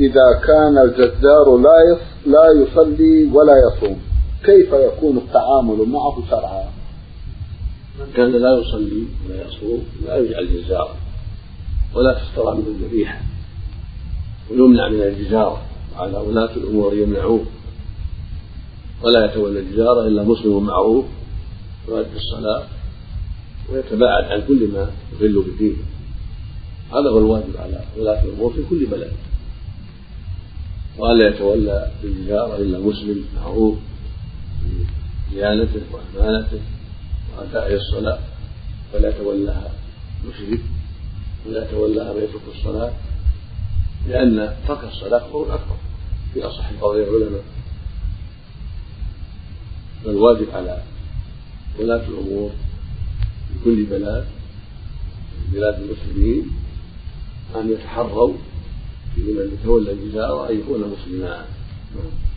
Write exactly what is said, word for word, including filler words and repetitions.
إذا كان الجزار لا لا يصلي ولا يصوم كيف يكون التعامل معه شرعا؟ من كان لا يصلي ولا يصوم لا يجعل جزارا ولا تشترى منه الذبيحة ويمنع من الجزارة، وعلى ولاة الأمور يمنعوه، ولا يتولى الجزارة إلا مسلم معروف يؤدي الصلاة ويتباعد عن كل ما يضل بالدين. هذا هو الواجب على ولاة الأمور في كل بلد، وألا يتولى الجزارة إلا مسلم معروف بديانته وأمانته وأداء الصلاة، ولا يتولاها مشرك ولا يتولاها من يترك الصلاة، لأن ترك الصلاة كفر أكبر في أصح قول العلماء. فالواجب على ولاة الأمور في كل بلاد بلاد المسلمين أن يتحروا في من يتولى الجزارة أن يكون مسلما.